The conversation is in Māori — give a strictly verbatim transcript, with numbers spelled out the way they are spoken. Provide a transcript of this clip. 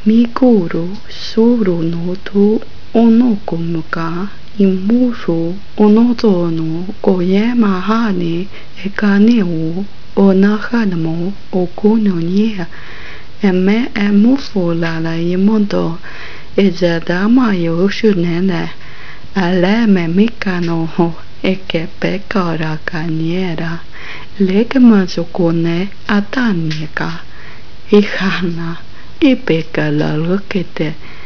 Mikuru suru no tu onokumuka imuru onotono koyema hani ekaneu onahanamo okunonia eme emufula la imondo ezadama yoshunene aleme mikano ho eke pekara kaniera lekemazokone atanieka ihana ipeka la lokete